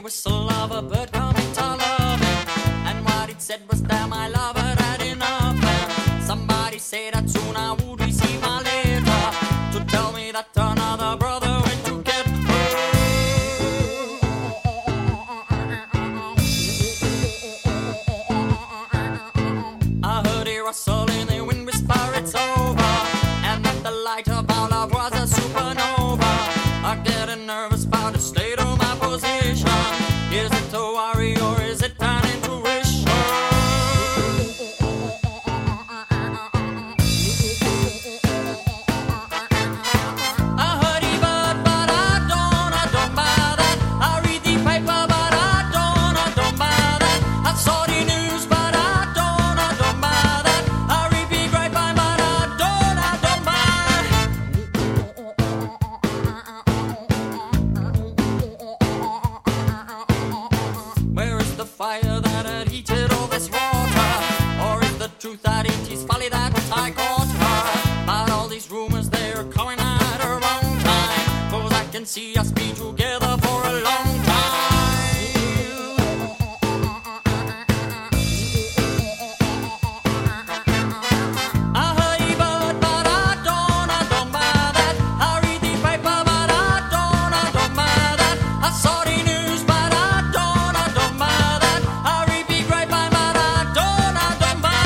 whistle of a bird coming to loving. And what it said was, damn, I love it, had enough. And somebody said that soon I would receive my letter to tell me that another brother went to get her. I heard a rustle in the wind whisper, it's over, and that the light of our love was a supernova. I'm getting nervous about the state of my position. Is it a worry or is it an intuition? I heard he but I don't buy that. I read the paper but I don't buy that. I saw the news but I don't buy that. I read the grapevine but I don't buy. Where is the fire that had heated all this water? Or is the truth that it is folly that I caught her? But all these rumors, they're coming at a wrong time, 'cause I can see us be together for a long time. I heard he but I don't buy that. I read the paper but I don't buy that. I saw the news but I don't buy that. I read the grapevine but I don't buy.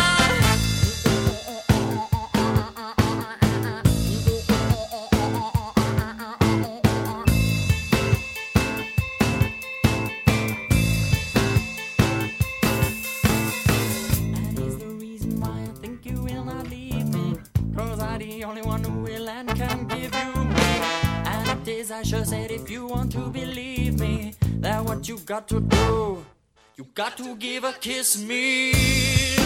And is the reason why I think you will not leave me, 'cause I'm the only one who will and can give you me. And it is, I sure said, if you want to believe me, that what you got to do, you got to give a kiss me.